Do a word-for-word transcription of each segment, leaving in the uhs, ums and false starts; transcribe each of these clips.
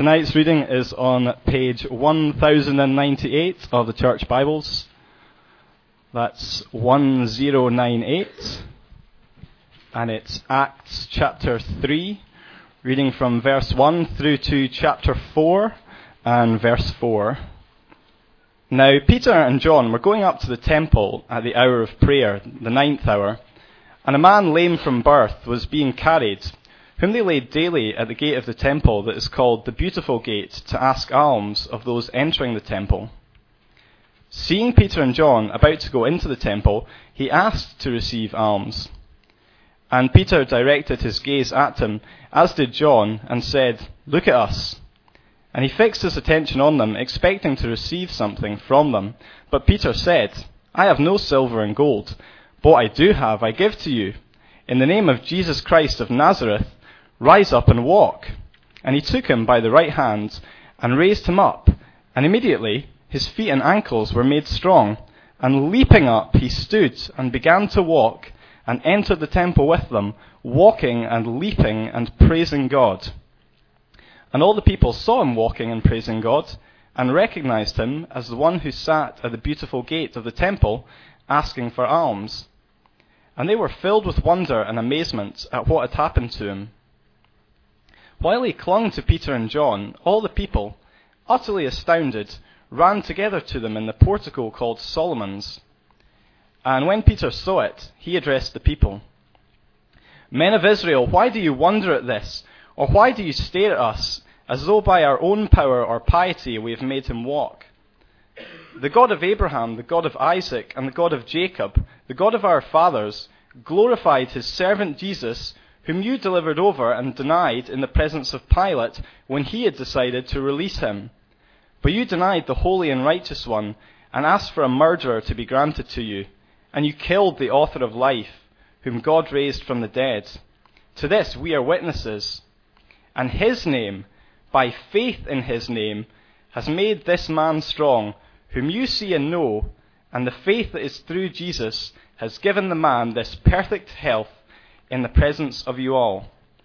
Tonight's reading is on page one thousand ninety-eight of the Church Bibles. That's one thousand ninety-eight. And it's Acts chapter three, reading from verse one through to chapter four and verse four. Now Peter and John were going up to the temple at the hour of prayer, the ninth hour, and a man lame from birth was being carried, whom they laid daily at the gate of the temple that is called the Beautiful Gate, to ask alms of those entering the temple. Seeing Peter and John about to go into the temple, he asked to receive alms. And Peter directed his gaze at him, as did John, and said, "Look at us." And he fixed his attention on them, expecting to receive something from them. But Peter said, "I have no silver and gold, but what I do have I give to you. In the name of Jesus Christ of Nazareth, rise up and walk." And he took him by the right hand and raised him up. And immediately his feet and ankles were made strong. And leaping up, he stood and began to walk, and entered the temple with them, walking and leaping and praising God. And all the people saw him walking and praising God, and recognized him as the one who sat at the beautiful gate of the temple, asking for alms. And they were filled with wonder and amazement at what had happened to him. While he clung to Peter and John, all the people, utterly astounded, ran together to them in the portico called Solomon's. And when Peter saw it, he addressed the people. "Men of Israel, why do you wonder at this? Or why do you stare at us, as though by our own power or piety we have made him walk? The God of Abraham, the God of Isaac, and the God of Jacob, the God of our fathers, glorified his servant Jesus, whom you delivered over and denied in the presence of Pilate when he had decided to release him. But you denied the holy and righteous one, and asked for a murderer to be granted to you. And you killed the author of life, whom God raised from the dead. To this we are witnesses. And his name, by faith in his name, has made this man strong, whom you see and know, and the faith that is through Jesus has given the man this perfect health in the presence of you all.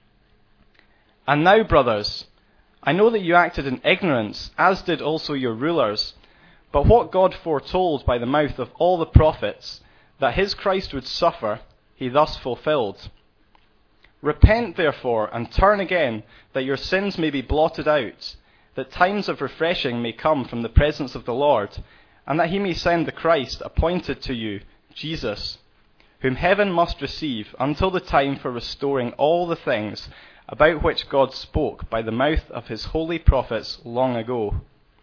And now, brothers, I know that you acted in ignorance, as did also your rulers. But what God foretold by the mouth of all the prophets, that his Christ would suffer, he thus fulfilled. Repent, therefore, and turn again, that your sins may be blotted out, that times of refreshing may come from the presence of the Lord, and that he may send the Christ appointed to you, Jesus, whom heaven must receive until the time for restoring all the things about which God spoke by the mouth of his holy prophets long ago.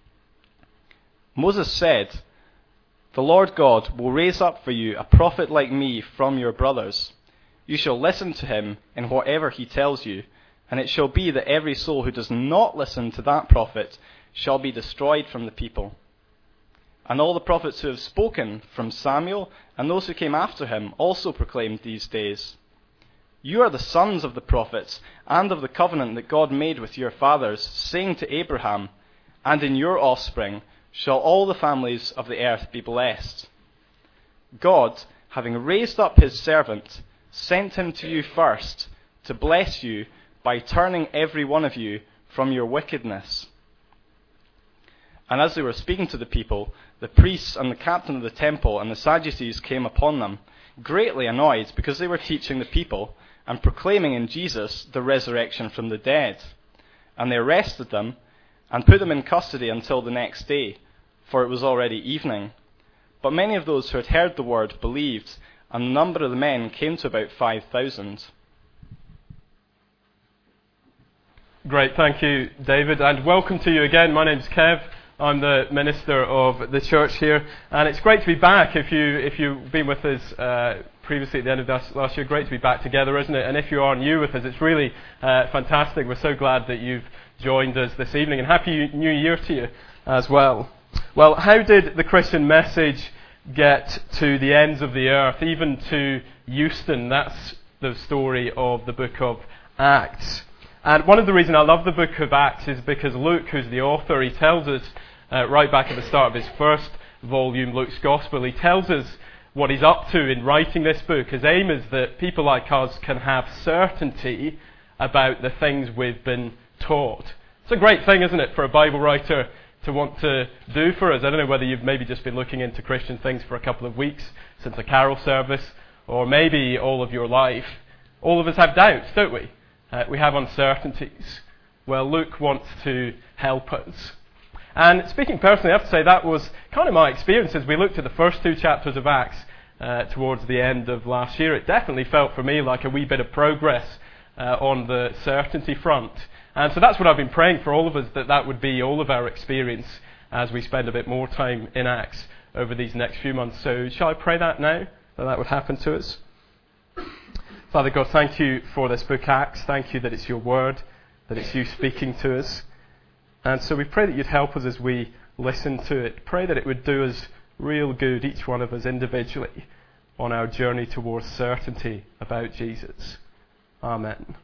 Moses said, 'The Lord God will raise up for you a prophet like me from your brothers. You shall listen to him in whatever he tells you, and it shall be that every soul who does not listen to that prophet shall be destroyed from the people.' And all the prophets who have spoken, from Samuel and those who came after him, also proclaimed these days. You are the sons of the prophets and of the covenant that God made with your fathers, saying to Abraham, 'And in your offspring shall all the families of the earth be blessed.' God, having raised up his servant, sent him to you first to bless you by turning every one of you from your wickedness." And as they were speaking to the people, the priests and the captain of the temple and the Sadducees came upon them, greatly annoyed because they were teaching the people and proclaiming in Jesus the resurrection from the dead. And they arrested them and put them in custody until the next day, for it was already evening. But many of those who had heard the word believed, and the number of the men came to about five thousand. Great, thank you, David, and welcome to you again. My name's Kev. I'm the minister of the church here, and it's great to be back. If you if you've been with us uh, previously at the end of this, last year, great to be back together, isn't it? And if you are new with us, it's really uh, fantastic. We're so glad that you've joined us this evening, and happy New Year to you as well. Well, how did the Christian message get to the ends of the earth, even to Euston? That's the story of the book of Acts. And one of the reasons I love the book of Acts is because Luke, who's the author, he tells us uh, right back at the start of his first volume, Luke's Gospel, he tells us what he's up to in writing this book. His aim is that people like us can have certainty about the things we've been taught. It's a great thing, isn't it, for a Bible writer to want to do for us. I don't know whether you've maybe just been looking into Christian things for a couple of weeks since a carol service, or maybe all of your life. All of us have doubts, don't we? Uh, we have uncertainties. Well, Luke wants to help us. And speaking personally, I have to say that was kind of my experience as we looked at the first two chapters of Acts uh, towards the end of last year. It definitely felt for me like a wee bit of progress uh, on the certainty front. And so that's what I've been praying for all of us, that that would be all of our experience as we spend a bit more time in Acts over these next few months. So shall I pray that now, that that would happen to us? Father God, thank you for this book, Acts. Thank you that it's your word, that it's you speaking to us. And so we pray that you'd help us as we listen to it. Pray that it would do us real good, each one of us individually, on our journey towards certainty about Jesus. Amen.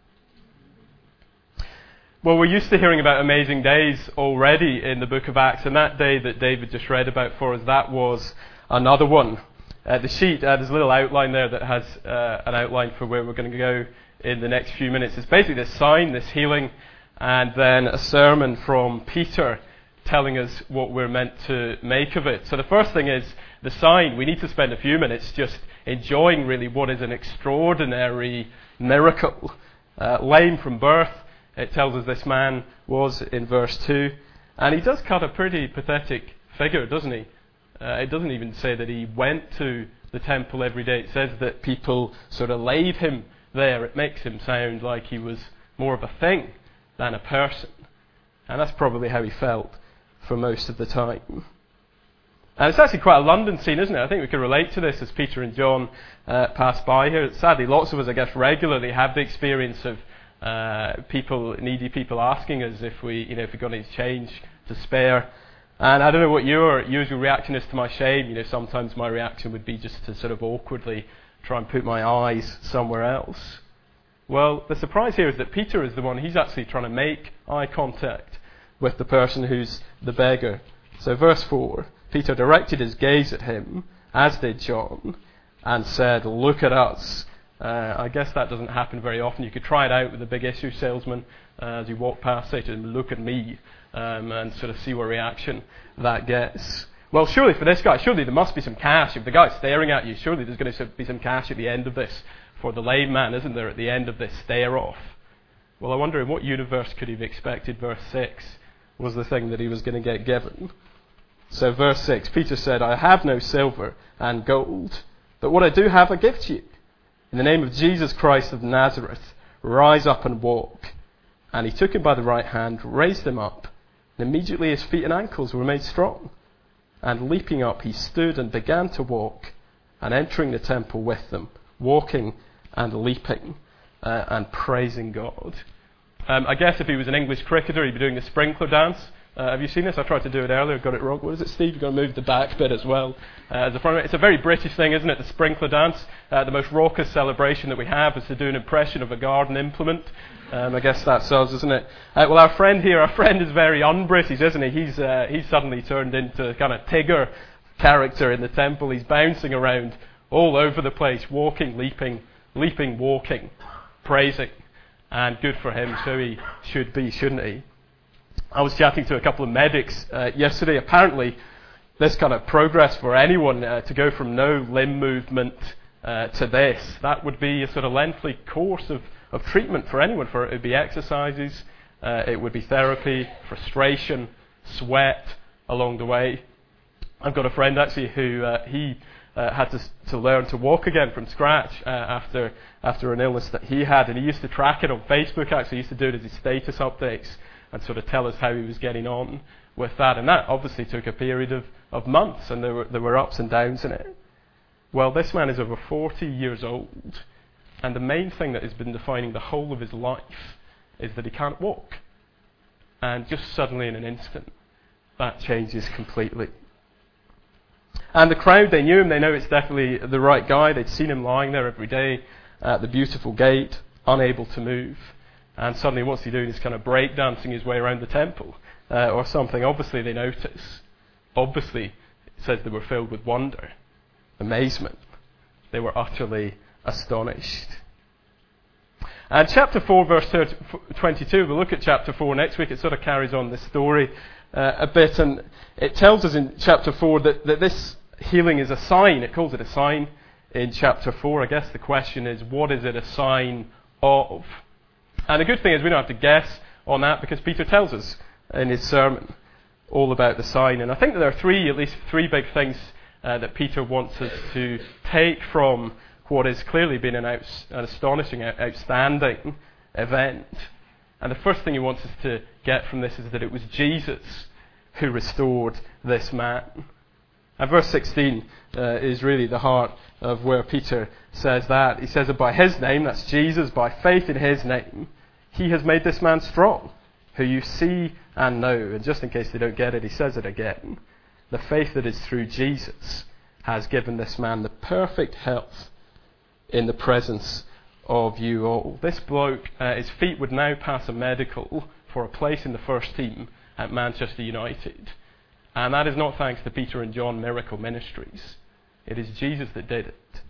Well, we're used to hearing about amazing days already in the book of Acts, and that day that David just read about for us, that was another one. Uh, the sheet, uh, there's a little outline there that has uh, an outline for where we're going to go in the next few minutes. It's basically this sign, this healing, and then a sermon from Peter telling us what we're meant to make of it. So the first thing is the sign. We need to spend a few minutes just enjoying really what is an extraordinary miracle. Uh, lame from birth, it tells us this man was in verse two. And he does cut a pretty pathetic figure, doesn't he? Uh, it doesn't even say that he went to the temple every day. It says that people sort of laid him there. It makes him sound like he was more of a thing than a person. And that's probably how he felt for most of the time. And it's actually quite a London scene, isn't it? I think we can relate to this as Peter and John uh, pass by here. Sadly, lots of us, I guess, regularly have the experience of uh, people, needy people asking us if we, you know, if we've got any change to spare. And I don't know what your usual reaction is to my shame. You know, sometimes my reaction would be just to sort of awkwardly try and put my eyes somewhere else. Well, the surprise here is that Peter is the one, he's actually trying to make eye contact with the person who's the beggar. So verse four, Peter directed his gaze at him, as did John, and said, "Look at us." Uh, I guess that doesn't happen very often. You could try it out with a big issue salesman uh, as you walk past, say to him, "Look at me," um, and sort of see what reaction that gets. Well, surely for this guy, surely there must be some cash. If the guy's staring at you, surely there's going to be some cash at the end of this for the lame man, isn't there, at the end of this stare-off? Well, I wonder in what universe could he have expected verse six was the thing that he was going to get given. So verse six, Peter said, "I have no silver and gold, but what I do have I give to you. In the name of Jesus Christ of Nazareth, rise up and walk." And he took him by the right hand, raised him up, and immediately his feet and ankles were made strong. And leaping up, he stood and began to walk, and entering the temple with them, walking and leaping uh, and praising God. Um, I guess if he was an English cricketer, he'd be doing the sprinkler dance. Uh, have you seen this? I tried to do it earlier, got it wrong. What is it, Steve? You've got to move the back bit as well. Uh, as a front. It's a very British thing, isn't it? The sprinkler dance. Uh, the most raucous celebration that we have is to do an impression of a garden implement. Um, I guess that's us, isn't it? Uh, well, our friend here, our friend is very un-British, isn't he? He's uh, he's suddenly turned into kind of Tigger character in the temple. He's bouncing around all over the place, walking, leaping, leaping, walking, praising. And good for him, so he should be, shouldn't he? I was chatting to a couple of medics uh, yesterday. Apparently, this kind of progress for anyone uh, to go from no limb movement uh, to this, that would be a sort of lengthy course of, of treatment for anyone. For it would be exercises, uh, it would be therapy, frustration, sweat along the way. I've got a friend actually who uh, he uh, had to to learn to walk again from scratch uh, after after an illness that he had, and he used to track it on Facebook. Actually, he used to do it as his status updates and sort of tell us how he was getting on with that. And that obviously took a period of, of months, and there were there were ups and downs in it. Well, this man is over forty years old, and the main thing that has been defining the whole of his life is that he can't walk. And just suddenly in an instant, that changes completely. And the crowd, they knew him, they know it's definitely the right guy. They'd seen him lying there every day at the beautiful gate, unable to move. And suddenly what's he doing? He's kind of breakdancing his way around the temple uh, or something. Obviously they notice. Obviously, it says they were filled with wonder, amazement. They were utterly astonished. And chapter four, verse twenty-two, we'll look at chapter four next week. It sort of carries on this story uh, a bit, and it tells us in chapter four that, that this healing is a sign. It calls it a sign in chapter four. I guess the question is, what is it a sign of? And the good thing is we don't have to guess on that, because Peter tells us in his sermon all about the sign. And I think that there are three, at least three big things uh, that Peter wants us to take from what has clearly been an, outs- an astonishing, outstanding event. And the first thing he wants us to get from this is that it was Jesus who restored this man. And verse sixteen uh, is really the heart of where Peter says that. He says that by his name, that's Jesus, by faith in his name, he has made this man strong, who you see and know. And just in case they don't get it, he says it again. The faith that is through Jesus has given this man the perfect health in the presence of you all. This bloke, uh, his feet would now pass a medical for a place in the first team at Manchester United. And that is not thanks to Peter and John Miracle Ministries. It is Jesus that did it.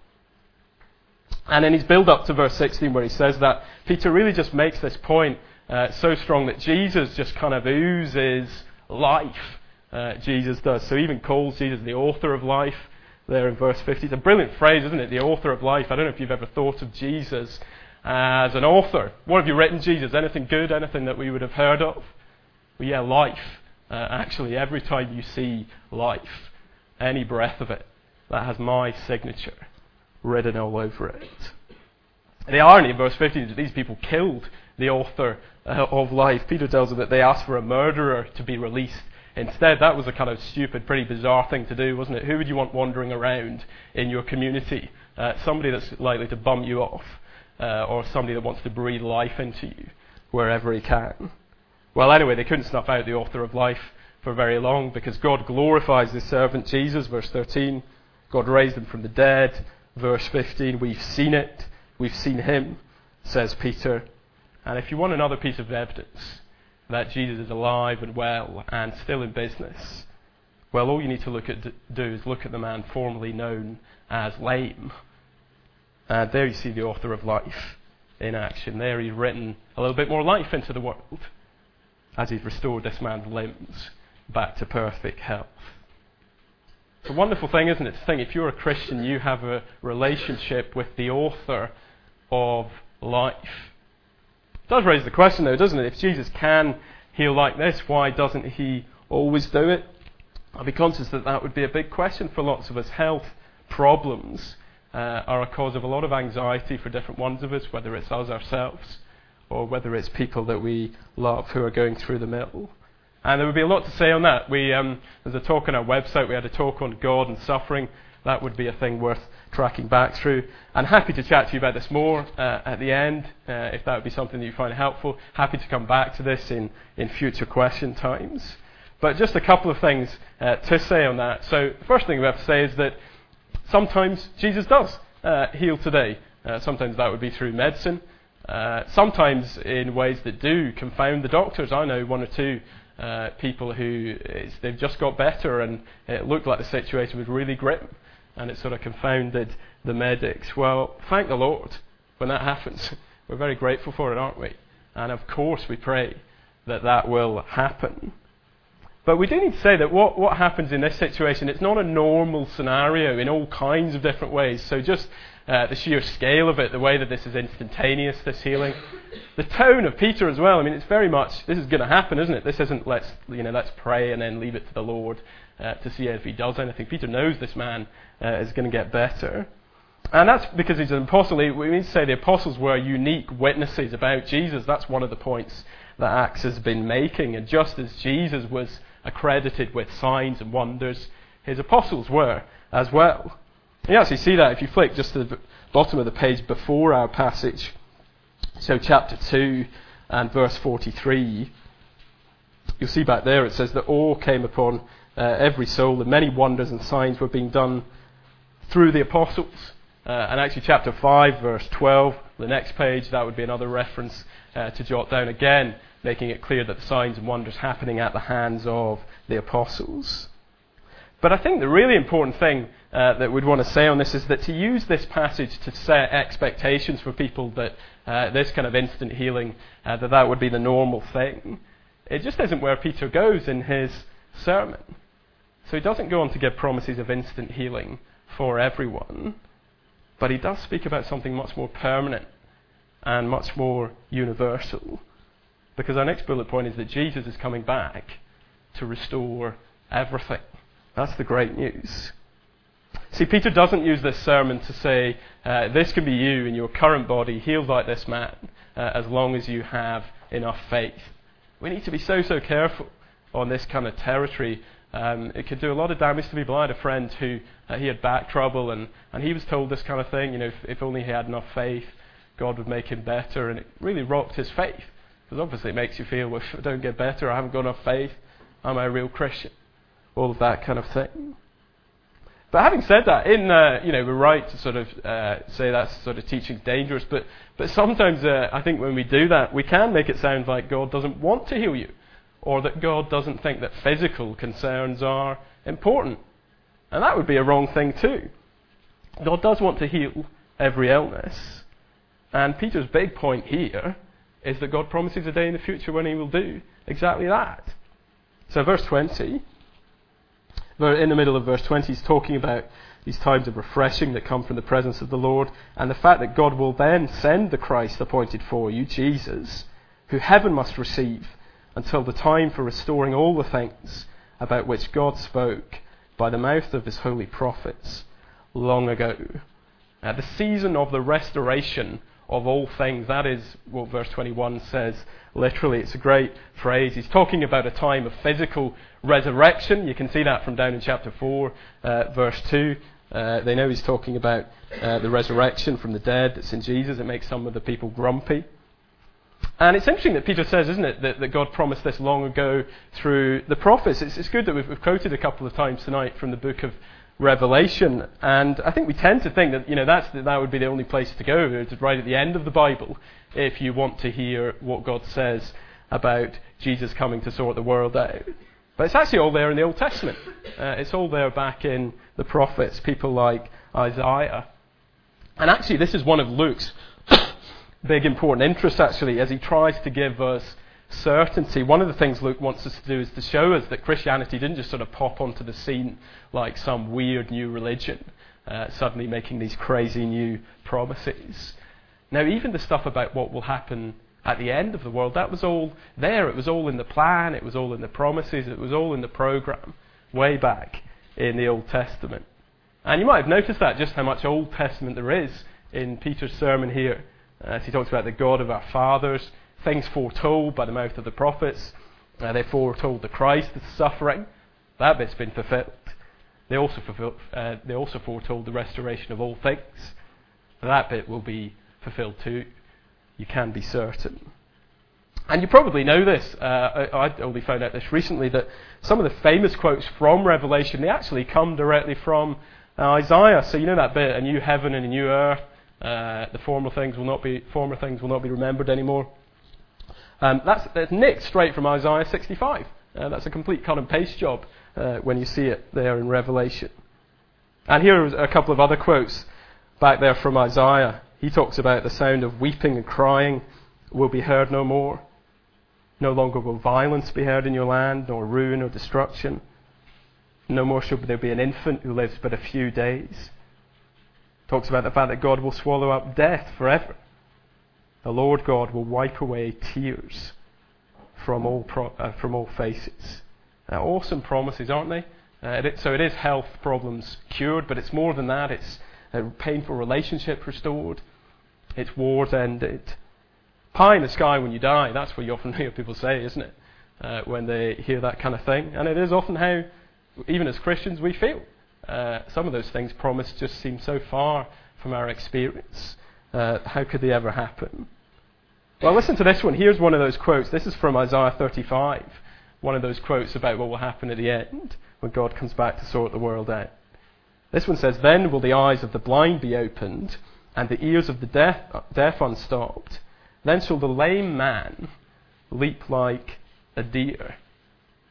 And in his build-up to verse sixteen, where he says that, Peter really just makes this point uh, so strong that Jesus just kind of oozes life. Uh, Jesus does. So he even calls Jesus the author of life there in verse fifty. It's a brilliant phrase, isn't it? The author of life. I don't know if you've ever thought of Jesus as an author. What have you written, Jesus? Anything good? Anything that we would have heard of? Well, yeah, life. Uh, actually, every time you see life, any breath of it, that has my signature written all over it. The irony in verse fifteen is that these people killed the author uh, of life. Peter tells them that they asked for a murderer to be released. Instead, that was a kind of stupid, pretty bizarre thing to do, wasn't it? Who would you want wandering around in your community? Uh, somebody that's likely to bum you off, uh, or somebody that wants to breathe life into you wherever he can. Well, anyway, they couldn't snuff out the author of life for very long, because God glorifies his servant Jesus, verse thirteen. God raised him from the dead, verse fifteen. We've seen it. We've seen him, says Peter. And if you want another piece of evidence that Jesus is alive and well and still in business, well, all you need to look at do is look at the man formerly known as lame. And there you see the author of life in action. There he's written a little bit more life into the world as he's restored this man's limbs back to perfect health. It's a wonderful thing, isn't it, to think if you're a Christian, you have a relationship with the author of life. It does raise the question, though, doesn't it? If Jesus can heal like this, why doesn't he always do it? I'll be conscious that that would be a big question for lots of us. Health problems uh, are a cause of a lot of anxiety for different ones of us, whether it's us ourselves or whether it's people that we love who are going through the mill. And there would be a lot to say on that. We, um, there's a talk on our website. We had a talk on God and suffering. That would be a thing worth tracking back through. And happy to chat to you about this more uh, at the end, uh, if that would be something that you find helpful. Happy to come back to this in, in future question times. But just a couple of things uh, to say on that. So the first thing we have to say is that sometimes Jesus does uh, heal today. Uh, sometimes that would be through medicine. Uh, sometimes in ways that do confound the doctors. I know one or two uh, people who it's, they've just got better and it looked like the situation was really grim and it sort of confounded the medics. Well, thank the Lord when that happens. We're very grateful for it, aren't we? And of course we pray that that will happen. But we do need to say that what, what happens in this situation, it's not a normal scenario in all kinds of different ways. So just uh, the sheer scale of it, the way that this is instantaneous, this healing. The tone of Peter as well, I mean, it's very much, this is going to happen, isn't it? This isn't, let's, you know, let's pray and then leave it to the Lord uh, to see if he does anything. Peter knows this man uh, is going to get better. And that's because he's an apostle. We need to say the apostles were unique witnesses about Jesus. That's one of the points that Acts has been making. And just as Jesus was accredited with signs and wonders, his apostles were as well. You actually see that if you flick just to the bottom of the page before our passage. So chapter two and verse forty-three, you'll see back there it says that awe came upon uh, every soul, and many wonders and signs were being done through the apostles. Uh, and actually chapter five verse twelve, the next page, that would be another reference uh, to jot down again, making it clear that the signs and wonders happening at the hands of the apostles. But I think the really important thing uh, that we'd want to say on this is that to use this passage to set expectations for people that uh, this kind of instant healing, uh, that that would be the normal thing, it just isn't where Peter goes in his sermon. So he doesn't go on to give promises of instant healing for everyone, but he does speak about something much more permanent and much more universal. Because our next bullet point is that Jesus is coming back to restore everything. That's the great news. See, Peter doesn't use this sermon to say, uh, this can be you in your current body, healed like this man, uh, as long as you have enough faith. We need to be so, so careful on this kind of territory. Um, it could do a lot of damage to people. I had a friend who, uh, he had back trouble, and, and he was told this kind of thing, you know, if, if only he had enough faith, God would make him better, and it really rocked his faith. Because obviously it makes you feel, well, if I don't get better, I haven't got enough faith, am I a real Christian? All of that kind of thing. But having said that, in uh, you know, we're right to sort of uh, say that sort of teaching's dangerous, but but sometimes uh, I think when we do that, we can make it sound like God doesn't want to heal you, or that God doesn't think that physical concerns are important. And that would be a wrong thing too. God does want to heal every illness. And Peter's big point here is that God promises a day in the future when he will do exactly that. So verse twenty, in the middle of verse twenty, he's talking about these times of refreshing that come from the presence of the Lord, and the fact that God will then send the Christ appointed for you, Jesus, who heaven must receive until the time for restoring all the things about which God spoke by the mouth of his holy prophets long ago. Uh, the season of the restoration of all things, that is what verse twenty-one says literally. It's a great phrase. He's talking about a time of physical resurrection. You can see that from down in chapter four, uh, verse two. Uh, they know he's talking about uh, the resurrection from the dead that's in Jesus. It makes some of the people grumpy. And it's interesting that Peter says, isn't it, that, that God promised this long ago through the prophets. It's, it's good that we've, we've quoted a couple of times tonight from the book of Revelation, and I think we tend to think that, you know, that's that would be the only place to go. It's right at the end of the Bible if you want to hear what God says about Jesus coming to sort the world out. But it's actually all there in the Old Testament. Uh, it's all there back in the prophets, people like Isaiah. And actually, this is one of Luke's big important interests, actually, as he tries to give us certainty. One of the things Luke wants us to do is to show us that Christianity didn't just sort of pop onto the scene like some weird new religion, uh, suddenly making these crazy new promises. Now, even the stuff about what will happen at the end of the world, that was all there. It was all in the plan. It was all in the promises. It was all in the program way back in the Old Testament. And you might have noticed that, just how much Old Testament there is in Peter's sermon here. As he talks about the God of our fathers, things foretold by the mouth of the prophets. Uh, they foretold the Christ, the suffering. That bit's been fulfilled. They also, fulfill, uh, they also foretold the restoration of all things. That bit will be fulfilled too. You can be certain. And you probably know this. Uh, I, I only found out this recently, that some of the famous quotes from Revelation, they actually come directly from uh, Isaiah. So you know that bit, a new heaven and a new earth. Uh, the former things will not be former things will not be remembered anymore. Um, that's, that's nicked straight from Isaiah sixty-five. Uh, that's a complete cut and paste job uh, when you see it there in Revelation. And here are a couple of other quotes back there from Isaiah. He talks about the sound of weeping and crying will be heard no more. No longer will violence be heard in your land, nor ruin or destruction. No more shall there be an infant who lives but a few days. Talks about the fact that God will swallow up death forever. The Lord God will wipe away tears from all pro- uh, from all faces. Uh, awesome promises, aren't they? Uh, it, so it is health problems cured, but it's more than that. It's a painful relationship restored. It's wars ended. Pie in the sky when you die. That's what you often hear people say, isn't it? Uh, when they hear that kind of thing. And it is often how, even as Christians, we feel. Uh, some of those things promised just seem so far from our experience. Uh, how could they ever happen? Well, listen to this one. Here's one of those quotes. This is from Isaiah thirty-five. One of those quotes about what will happen at the end when God comes back to sort the world out. This one says, "Then will the eyes of the blind be opened, and the ears of the deaf, deaf unstopped. Then shall the lame man leap like a deer."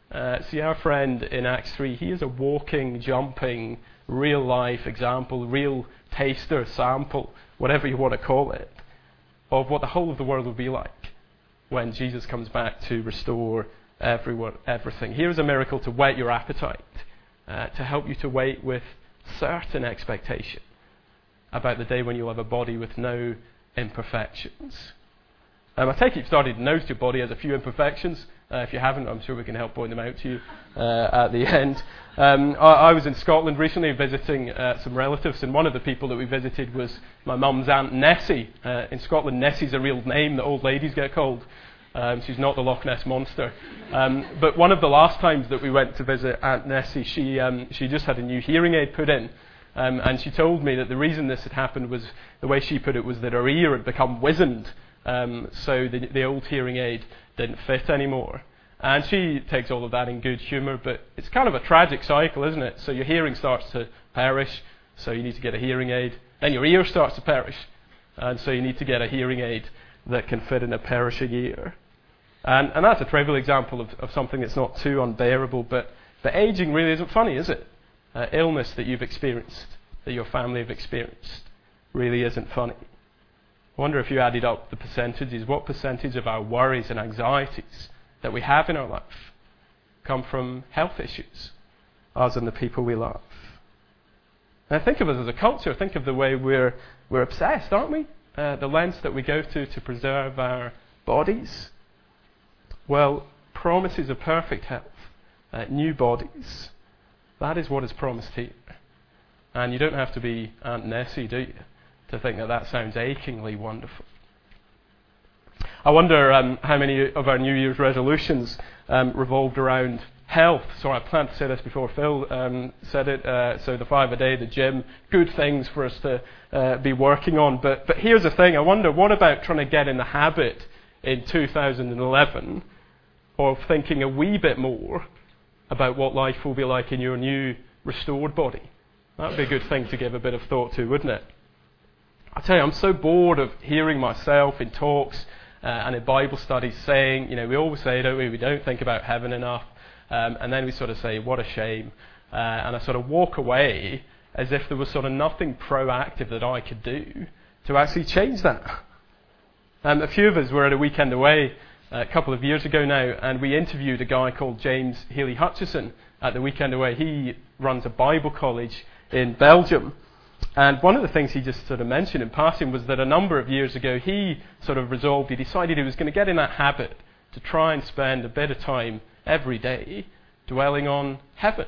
Uh, see, our friend in Acts three, he is a walking, jumping, real-life example, real taster, sample, whatever you want to call it, of what the whole of the world will be like when Jesus comes back to restore everyone, everything. Here's a miracle to whet your appetite, uh, to help you to wait with certain expectation about the day when you'll have a body with no imperfections. Um, I take it you've started to notice your body has a few imperfections. Uh, if you haven't, I'm sure we can help point them out to you uh, at the end. Um, I, I was in Scotland recently visiting uh, some relatives, and one of the people that we visited was my mum's Aunt Nessie. Uh, in Scotland, Nessie's a real name that old ladies get called. Um, she's not the Loch Ness Monster. Um, but one of the last times that we went to visit Aunt Nessie, she, um, she just had a new hearing aid put in. Um, and she told me that the reason this had happened was, the way she put it, was that her ear had become wizened. Um, so the, the old hearing aid didn't fit anymore. And she takes all of that in good humour, but it's kind of a tragic cycle, isn't it? So your hearing starts to perish, so you need to get a hearing aid. Then your ear starts to perish, and so you need to get a hearing aid that can fit in a perishing ear. And, and that's a trivial example of, of something that's not too unbearable, but, but ageing really isn't funny, is it? Uh, illness that you've experienced, that your family have experienced, really isn't funny. I wonder if you added up the percentages, what percentage of our worries and anxieties that we have in our life come from health issues, us and the people we love. And think of us as a culture, think of the way we're, we're obsessed, aren't we? Uh, the lengths that we go to to preserve our bodies. Well, promises of perfect health, uh, new bodies, that is what is promised here. And you don't have to be Aunt Nessie, do you, to think that that sounds achingly wonderful. I wonder um, how many of our New Year's resolutions um, revolved around health. Sorry, I planned to say this before Phil um, said it. Uh, so the five a day, the gym, good things for us to uh, be working on. But but here's the thing. I wonder, what about trying to get in the habit in two thousand eleven of thinking a wee bit more about what life will be like in your new restored body? That would be a good thing to give a bit of thought to, wouldn't it? I tell you, I'm so bored of hearing myself in talks uh, and in Bible studies saying, you know, we always say, don't we, we don't think about heaven enough. Um, and then we sort of say, what a shame. Uh, and I sort of walk away as if there was sort of nothing proactive that I could do to actually change that. Um, a few of us were at a weekend away a couple of years ago now, and we interviewed a guy called James Healy Hutchison at the weekend away. He runs a Bible college in Belgium. And one of the things he just sort of mentioned in passing was that a number of years ago he sort of resolved, he decided he was going to get in that habit to try and spend a bit of time every day dwelling on heaven.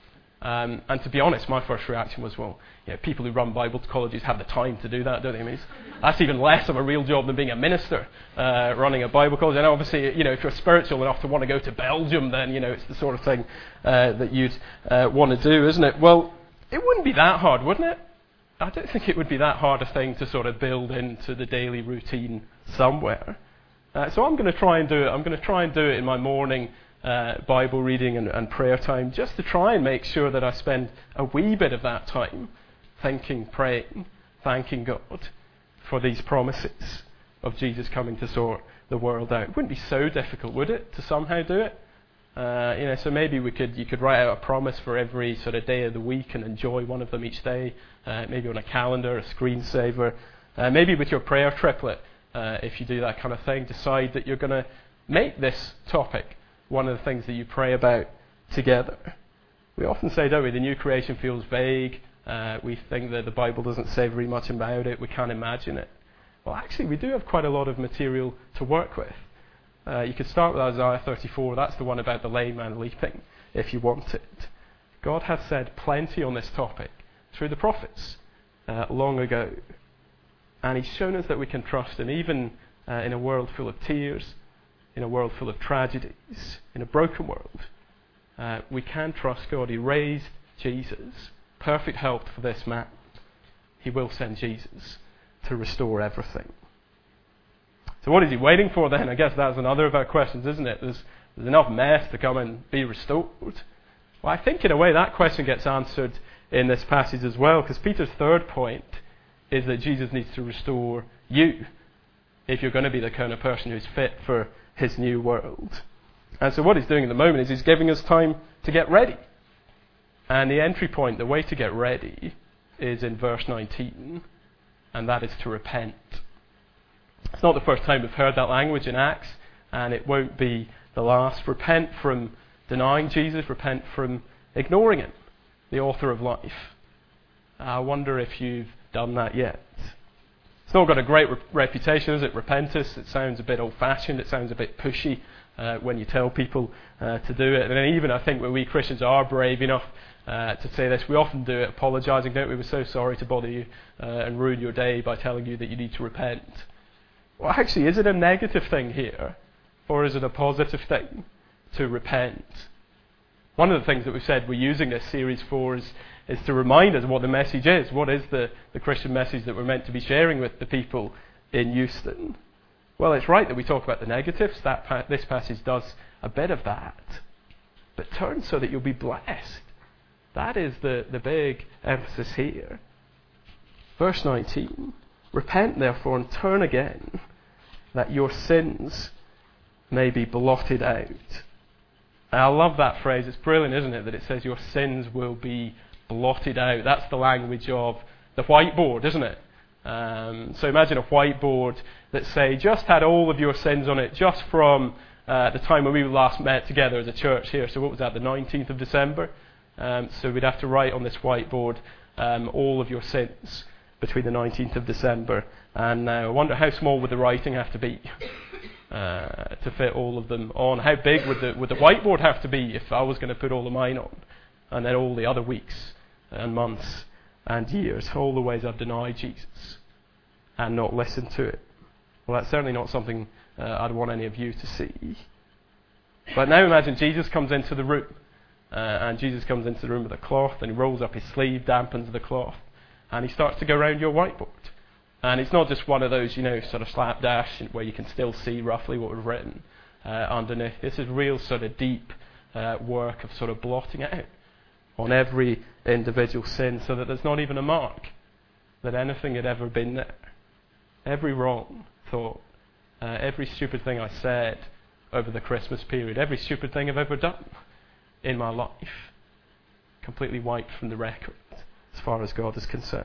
Um, and to be honest, my first reaction was, well, you know, people who run Bible colleges have the time to do that, don't they? I mean, that's even less of a real job than being a minister uh, running a Bible college. And obviously, you know, if you're spiritual enough to want to go to Belgium, then, you know, it's the sort of thing uh, that you'd uh, want to do, isn't it? Well, it wouldn't be that hard, wouldn't it? I don't think it would be that hard a thing to sort of build into the daily routine somewhere. Uh, so I'm going to try and do it. I'm going to try and do it in my morning uh, Bible reading and, and prayer time, just to try and make sure that I spend a wee bit of that time thinking, praying, thanking God for these promises of Jesus coming to sort the world out. It wouldn't be so difficult, would it, to somehow do it? Uh, you know, so maybe we could, you could write out a promise for every sort of day of the week and enjoy one of them each day, uh, maybe on a calendar, a screensaver, uh, maybe with your prayer triplet, uh, if you do that kind of thing, decide that you're going to make this topic one of the things that you pray about together. We often say, don't we, the new creation feels vague, uh, we think that the Bible doesn't say very much about it, we can't imagine it. Well, actually, we do have quite a lot of material to work with. Uh, you could start with Isaiah thirty-four, that's the one about the lame man leaping, if you want it. God has said plenty on this topic through the prophets uh, long ago. And he's shown us that we can trust him, even uh, in a world full of tears, in a world full of tragedies, in a broken world. Uh, we can trust God. He raised Jesus, perfect health for this man. He will send Jesus to restore everything. So what is he waiting for then? I guess that's another of our questions, isn't it? There's, there's enough mess to come and be restored. Well, I think in a way that question gets answered in this passage as well, because Peter's third point is that Jesus needs to restore you if you're going to be the kind of person who's fit for his new world. And so what he's doing at the moment is he's giving us time to get ready. And the entry point, the way to get ready, is in verse nineteen, and that is to repent. It's not the first time we've heard that language in Acts, and it won't be the last. Repent from denying Jesus, repent from ignoring him, the author of life. I wonder if you've done that yet. It's not got a great re- reputation, is it? Repentance. It sounds a bit old-fashioned. It sounds a bit pushy uh, when you tell people uh, to do it. And even I think when we Christians are brave enough uh, to say this, we often do it apologising, don't we? We're so sorry to bother you uh, and ruin your day by telling you that you need to repent. Well, actually, is it a negative thing here, or is it a positive thing to repent? One of the things that we've said we're using this series for is, is to remind us what the message is. What is the, the Christian message that we're meant to be sharing with the people in Euston? Well, it's right that we talk about the negatives. That pa- this passage does a bit of that. But turn so that you'll be blessed. That is the, the big emphasis here. Verse nineteen. Repent therefore and turn again, that your sins may be blotted out. And I love that phrase. It's brilliant, isn't it, that it says your sins will be blotted out. That's the language of the whiteboard, isn't it? Um, so imagine a whiteboard that, say, just had all of your sins on it just from uh, the time when we last met together as a church here. So what was that, the nineteenth of December? Um, so we'd have to write on this whiteboard um, all of your sins between the nineteenth of December and now. I wonder how small would the writing have to be uh, to fit all of them on? How big would the would the whiteboard have to be if I was going to put all of mine on? And then all the other weeks and months and years, all the ways I've denied Jesus and not listened to it. Well, that's certainly not something uh, I'd want any of you to see. But now imagine Jesus comes into the room, uh, and Jesus comes into the room with a cloth, and he rolls up his sleeve, dampens the cloth, and he starts to go around your whiteboard. And it's not just one of those, you know, sort of slapdash where you can still see roughly what was written uh, underneath. This is real sort of deep uh, work of sort of blotting out on every individual sin so that there's not even a mark that anything had ever been there. Every wrong thought, uh, every stupid thing I said over the Christmas period, every stupid thing I've ever done in my life, completely wiped from the record as far as God is concerned.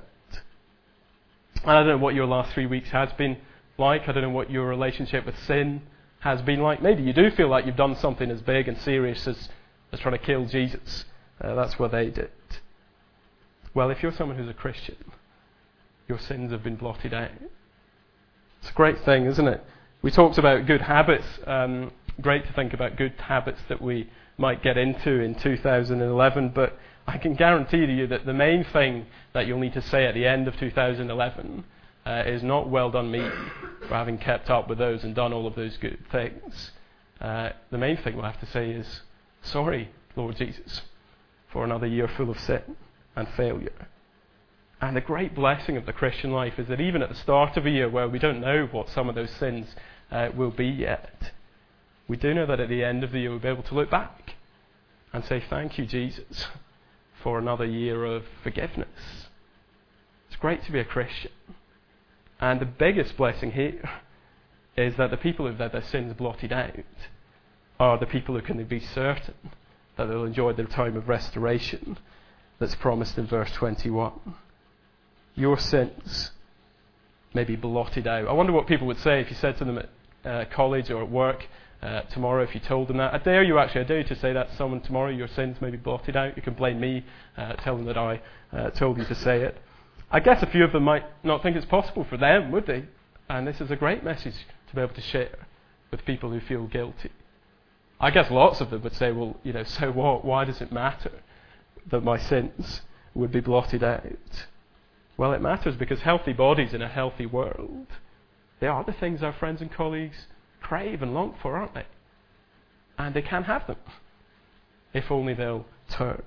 And I don't know what your last three weeks has been like. I don't know what your relationship with sin has been like. Maybe you do feel like you've done something as big and serious as, as trying to kill Jesus. Uh, that's what they did. Well, if you're someone who's a Christian, your sins have been blotted out. It's a great thing, isn't it? We talked about good habits. Um, great to think about good habits that we might get into in two thousand eleven, but I can guarantee to you that the main thing that you'll need to say at the end of two thousand eleven uh, is not well done me for having kept up with those and done all of those good things. Uh, the main thing we'll have to say is, sorry, Lord Jesus, for another year full of sin and failure. And the great blessing of the Christian life is that even at the start of a year where we don't know what some of those sins uh, will be yet, we do know that at the end of the year we'll be able to look back and say, thank you, Jesus, for another year of forgiveness. It's great to be a Christian. And the biggest blessing here is that the people who've had their sins blotted out are the people who can be certain that they'll enjoy their time of restoration that's promised in verse twenty-one. Your sins may be blotted out. I wonder what people would say if you said to them at uh, college or at work uh, tomorrow, if you told them that. I dare you actually, I dare you to say that to someone tomorrow, your sins may be blotted out. You can blame me, uh, tell them that I uh, told you to say it. I guess a few of them might not think it's possible for them, would they? And this is a great message to be able to share with people who feel guilty. I guess lots of them would say, well, you know, so what? Why does it matter that my sins would be blotted out? Well, it matters because healthy bodies in a healthy world, they are the things our friends and colleagues crave and long for, aren't they? And they can have them, if only they'll turn.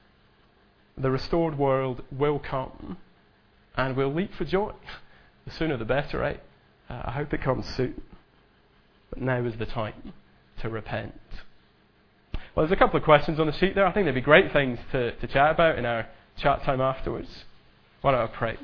The restored world will come, and we'll leap for joy. The sooner the better, eh? Uh, I hope it comes soon. But now is the time to repent. Well, there's a couple of questions on the sheet there. I think they'd be great things to, to chat about in our chat time afterwards. Why don't I pray?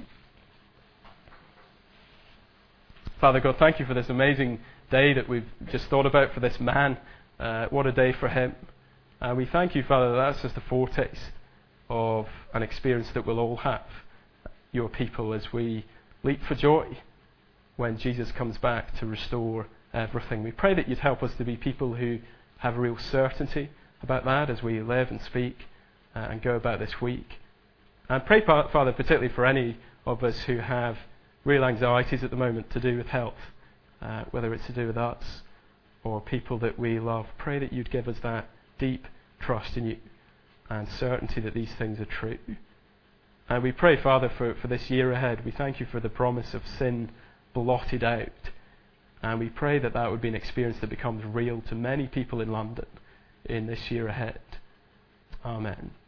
Father God, thank you for this amazing day that we've just thought about, for this man Uh, what a day for him. And we thank you, Father, that that's just a foretaste of an experience that we'll all have, your people, as we leap for joy when Jesus comes back to restore everything. We pray that you'd help us to be people who have real certainty about that as we live and speak uh, and go about this week. And pray, Father, particularly for any of us who have real anxieties at the moment to do with health, uh, whether it's to do with us or people that we love. Pray that you'd give us that deep trust in you and certainty that these things are true. And we pray, Father, for, for this year ahead. We thank you for the promise of sin blotted out. And we pray that that would be an experience that becomes real to many people in London in this year ahead. Amen.